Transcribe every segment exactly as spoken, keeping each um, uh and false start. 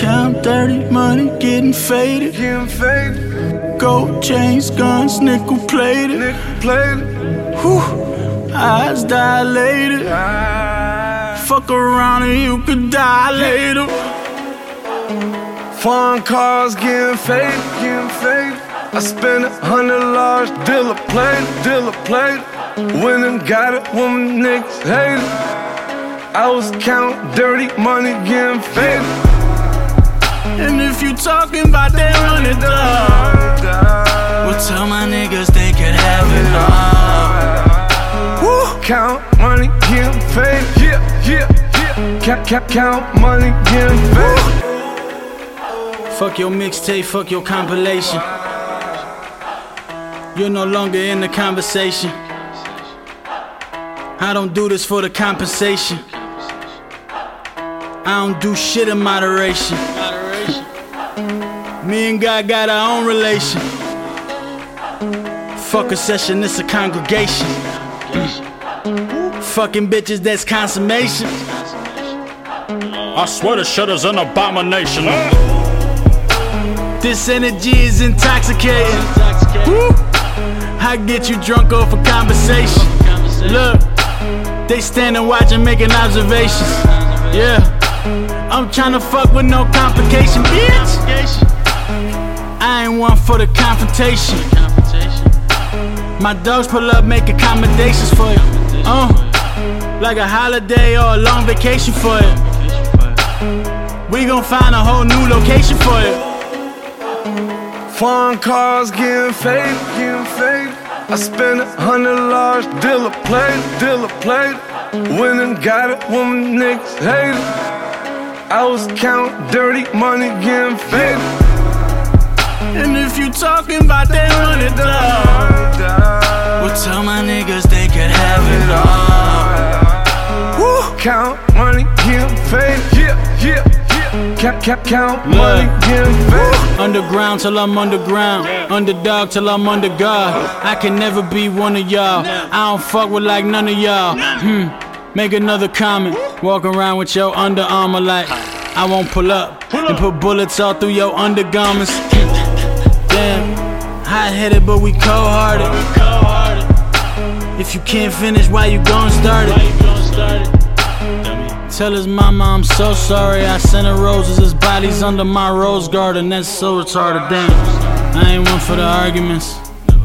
Count dirty money, getting faded. Getting faded. Gold chains, guns, nickel plated. Nickel plated. Whew, eyes dilated. Ah. Fuck around and you could die later. Foreign cars getting faded, getting faded. I spent a hundred large dealer plate, dealer plate. Went and got it when my niggas hated. I was counting dirty money getting faded. And if you talking about that money, dog, well, tell my niggas they could have it all. Woo. Count money getting faded, yeah, yeah, yeah. Count, count, count money getting faded. Fuck your mixtape, fuck your compilation. You're no longer in the conversation. I don't do this for the compensation. I don't do shit in moderation. Me and God got our own relation. Fuck a session, it's a congregation. Fucking bitches, that's consummation. I swear the shit is an abomination. This energy is intoxicating. Woo. I get you drunk off a conversation. Look, they standing watching, making observations. Yeah, I'm tryna fuck with no complication, bitch. I ain't one for the confrontation. My dogs pull up, make accommodations for you. Uh, like a holiday or a long vacation for you. We gon' find a whole new location for you. Foreign cars getting faded, getting faded. I spent a hundred large dealer plate, dealer plate. Went and got it when my niggas hated. I was counting dirty money getting faded. And if you talking about that money, dog, well, tell my niggas they could have it all. Woo. Count money getting faded, yeah, yeah, yeah. Count, count, count money getting faded. Underground till I'm underground, underdog till I'm under God. I can never be one of y'all. I don't fuck with like none of y'all. Hmm. Make another comment. Walk around with your Under Armour like I won't pull up and put bullets all through your undergarments. Damn, hot-headed but we cold-hearted. If you can't finish, why you gon' start it? Tell his mama I'm so sorry. I sent her roses, his body's under my rose garden. That's so retarded, damn. I ain't one for the arguments.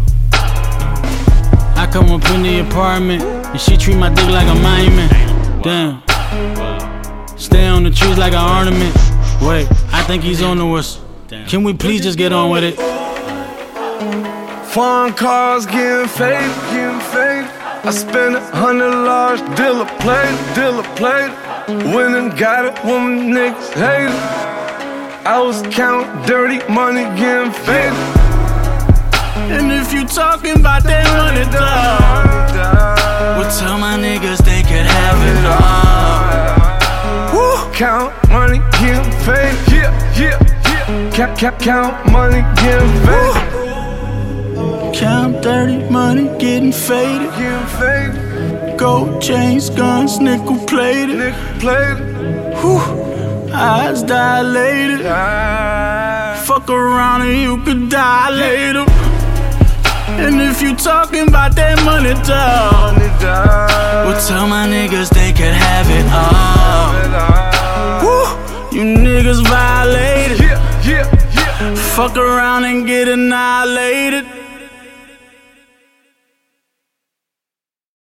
I come up in the apartment and she treat my dick like a monument. Damn. Stay on the trees like an ornament. Wait, I think he's on the whistle. Can we please just get on with it? Foreign cars getting faded, getting faded. I spent a hundred large dealer plate, dealer plate. Went and got it when my niggas hated. I was counting dirty money getting faded. And if you talking about that money, dog, well, tell my niggas they could have it all. Woo. Count money getting faded, yeah, yeah, yeah. Count, count, count money getting faded. Count dirty money, getting faded. Getting faded. Gold chains, guns, nickel plated. Nickel plated. Whew, eyes dilated. Ah. Fuck around and you could die later. And if you talking about that money, dog, well, tell my niggas they could have it all. Woo, you niggas violated. Yeah, yeah, yeah. Fuck around and get annihilated.